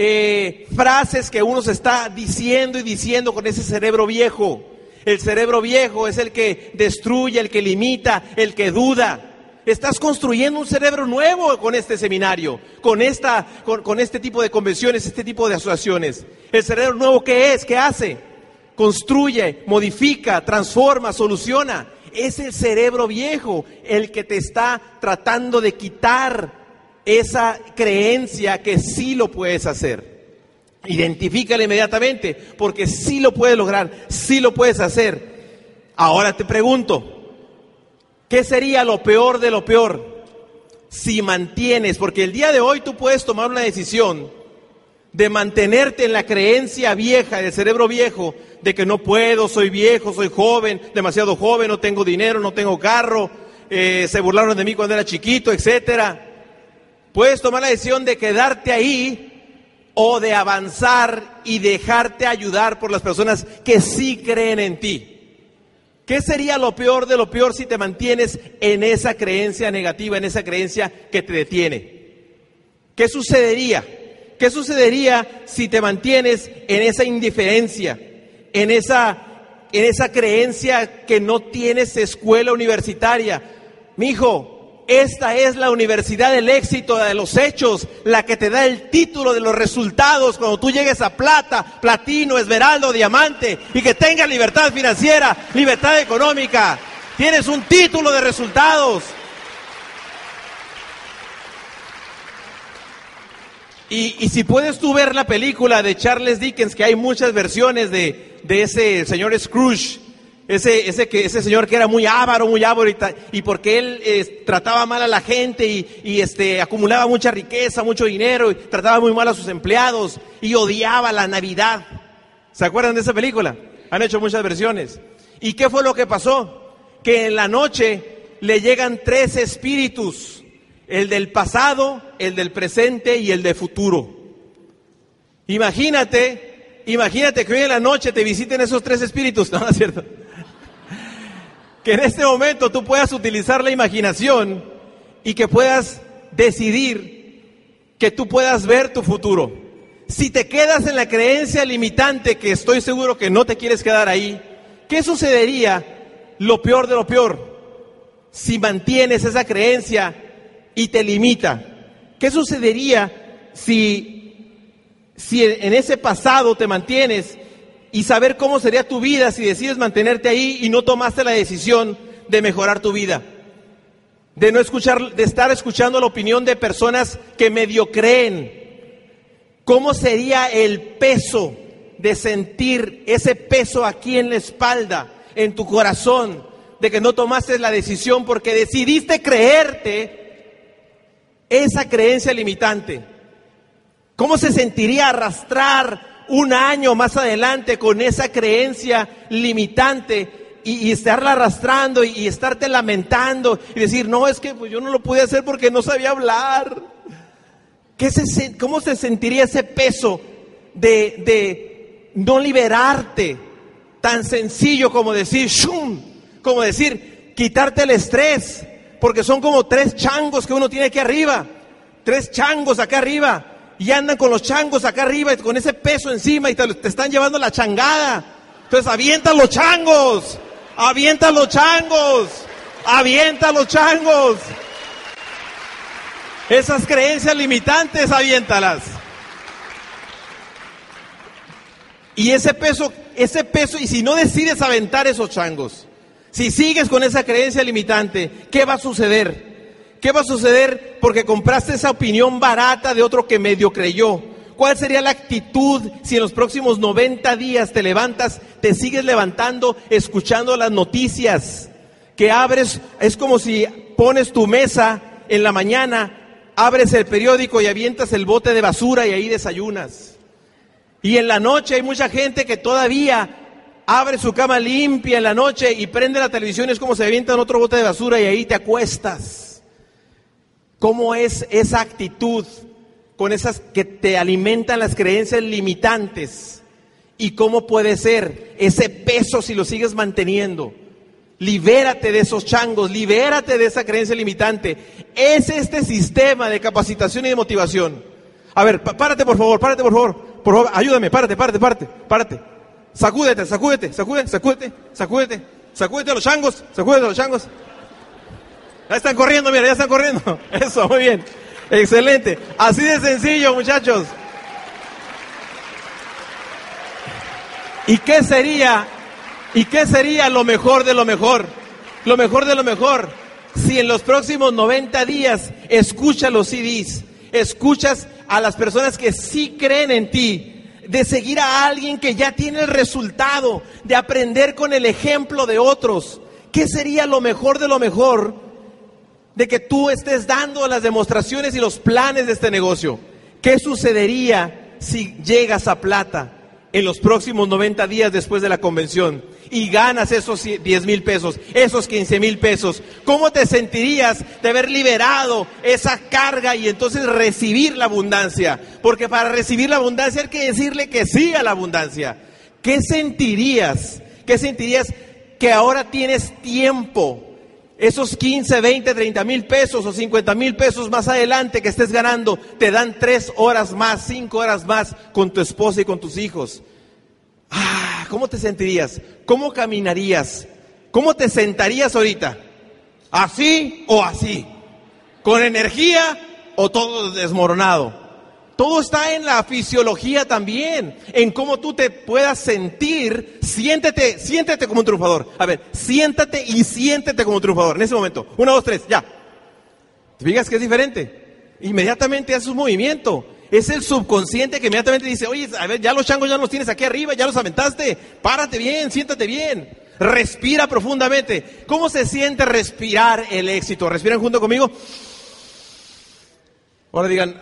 S1: frases que uno se está diciendo y diciendo con ese cerebro viejo. El cerebro viejo es el que destruye, el que limita, el que duda. Estás construyendo un cerebro nuevo con este seminario, con este tipo de convenciones, este tipo de asociaciones. El cerebro nuevo, ¿qué es? ¿Qué hace? Construye, modifica, transforma, soluciona. Es el cerebro viejo el que te está tratando de quitar esa creencia que sí lo puedes hacer. Identifícala inmediatamente, porque sí lo puedes lograr, sí lo puedes hacer. Ahora te pregunto, ¿qué sería lo peor de lo peor si mantienes? Porque el día de hoy tú puedes tomar una decisión de mantenerte en la creencia vieja, del cerebro viejo, de que no puedo, soy viejo, soy joven, demasiado joven, no tengo dinero, no tengo carro, se burlaron de mí cuando era chiquito, etcétera. Puedes tomar la decisión de quedarte ahí o de avanzar y dejarte ayudar por las personas que sí creen en ti. ¿Qué sería lo peor de lo peor si te mantienes en esa creencia negativa, en esa creencia que te detiene? ¿Qué sucedería? ¿Qué sucedería si te mantienes en esa indiferencia, en esa creencia que no tienes escuela universitaria? Mijo, esta es la universidad del éxito, de los hechos, la que te da el título de los resultados cuando tú llegues a plata, platino, esmeralda, diamante y que tengas libertad financiera, libertad económica. Tienes un título de resultados. Y si puedes tú ver la película de Charles Dickens, que hay muchas versiones de ese señor Scrooge, ese señor que era muy avaro y porque él trataba mal a la gente y acumulaba mucha riqueza, mucho dinero y trataba muy mal a sus empleados y odiaba la Navidad. ¿Se acuerdan de esa película? Han hecho muchas versiones. ¿Y qué fue lo que pasó? Que en la noche le llegan 3 espíritus, el del pasado, el del presente y el del futuro. Imagínate que hoy en la noche te visiten esos 3 espíritus, ¿no es cierto? Que en este momento tú puedas utilizar la imaginación y que puedas decidir, que tú puedas ver tu futuro. Si te quedas en la creencia limitante, que estoy seguro que no te quieres quedar ahí, ¿qué sucedería? Lo peor de lo peor, si mantienes esa creencia y te limita. ¿Qué sucedería si en ese pasado te mantienes y saber cómo sería tu vida si decides mantenerte ahí y no tomaste la decisión de mejorar tu vida. De no escuchar, de estar escuchando la opinión de personas que medio creen. ¿Cómo sería el peso de sentir ese peso aquí en la espalda, en tu corazón, de que no tomaste la decisión porque decidiste creerte esa creencia limitante? ¿Cómo se sentiría arrastrar un año más adelante con esa creencia limitante y estarla arrastrando y estarte lamentando y decir, no, es que pues yo no lo pude hacer porque no sabía hablar? ¿Cómo se sentiría ese peso de no liberarte? Tan sencillo como decir, ¡shum!, como decir, quitarte el estrés, porque son como 3 changos que uno tiene aquí arriba, 3 changos acá arriba, y andan con los changos acá arriba, y con ese peso encima, y te están llevando la changada. Entonces avienta los changos, avienta los changos, avienta los changos. Esas creencias limitantes, aviéntalas. Y ese peso, y si no decides aventar esos changos, si sigues con esa creencia limitante, ¿qué va a suceder? ¿Qué va a suceder porque compraste esa opinión barata de otro que medio creyó? ¿Cuál sería la actitud si en los próximos 90 días te levantas, te sigues levantando, escuchando las noticias? Que abres, es como si pones tu mesa en la mañana, abres el periódico y avientas el bote de basura y ahí desayunas. Y en la noche hay mucha gente que todavía abre su cama limpia en la noche y prende la televisión, es como se avientan otro bote de basura y ahí te acuestas. ¿Cómo es esa actitud con esas que te alimentan las creencias limitantes? ¿Y cómo puede ser ese peso si lo sigues manteniendo? Libérate de esos changos, libérate de esa creencia limitante. Es este sistema de capacitación y de motivación. A ver, párate por favor, por favor, ayúdame, párate. Sacúdete los changos, Ya están corriendo, mira, ya están corriendo. Eso, muy bien, excelente. Así de sencillo, muchachos. ¿Y qué sería lo mejor de lo mejor? Lo mejor de lo mejor, si en los próximos 90 días escuchas los CDs, escuchas a las personas que sí creen en ti, de seguir a alguien que ya tiene el resultado, de aprender con el ejemplo de otros. ¿Qué sería lo mejor de lo mejor de que tú estés dando las demostraciones y los planes de este negocio? ¿Qué sucedería si llegas a plata en los próximos 90 días después de la convención y ganas esos 10,000 pesos, esos 15,000 pesos? ¿Cómo te sentirías de haber liberado esa carga y entonces recibir la abundancia? Porque para recibir la abundancia hay que decirle que sí a la abundancia. ¿Qué sentirías? ¿Qué sentirías que ahora tienes tiempo? Esos 15, 20, 30,000 pesos o 50,000 pesos más adelante que estés ganando, te dan 3 horas más, 5 horas más con tu esposa y con tus hijos. ¿Cómo te sentirías? ¿Cómo caminarías? ¿Cómo te sentarías ahorita? ¿Así o así? ¿Con energía o todo desmoronado? Todo está en la fisiología también, en cómo tú te puedas sentir. Siéntete como un triunfador. A ver, siéntate como un triunfador en ese momento. 1, 2, 3, ya. ¿Te fijas que es diferente? Inmediatamente haces un movimiento. Es el subconsciente que inmediatamente dice, oye, a ver, ya los changos ya los tienes aquí arriba, ya los aventaste. Párate bien, siéntate bien. Respira profundamente. ¿Cómo se siente respirar el éxito? ¿Respiran junto conmigo? Ahora digan,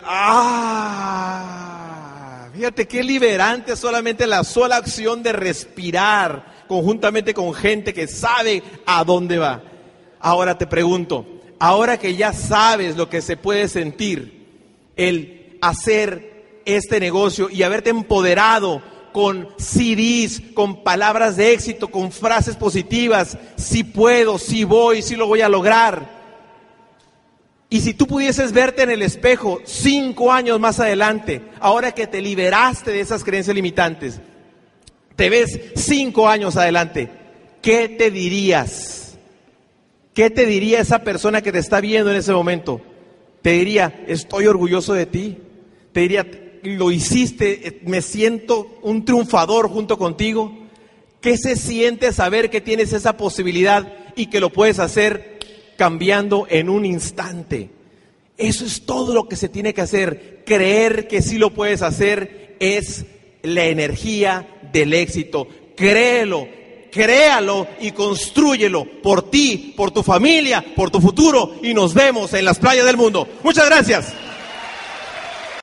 S1: fíjate qué liberante solamente la sola acción de respirar conjuntamente con gente que sabe a dónde va. Ahora te pregunto, ahora que ya sabes lo que se puede sentir el hacer este negocio y haberte empoderado con CDs, con palabras de éxito, con frases positivas, sí puedo, sí voy, sí lo voy a lograr. Y si tú pudieses verte en el espejo 5 años más adelante, ahora que te liberaste de esas creencias limitantes, te ves 5 años adelante, ¿qué te dirías? ¿Qué te diría esa persona que te está viendo en ese momento? Te diría, estoy orgulloso de ti. Te diría, lo hiciste, me siento un triunfador junto contigo. ¿Qué se siente saber que tienes esa posibilidad y que lo puedes hacer cambiando en un instante? Eso es todo lo que se tiene que hacer. Creer que sí lo puedes hacer es la energía del éxito. Créelo, créalo y constrúyelo por ti, por tu familia, por tu futuro, y nos vemos en las playas del mundo. Muchas gracias.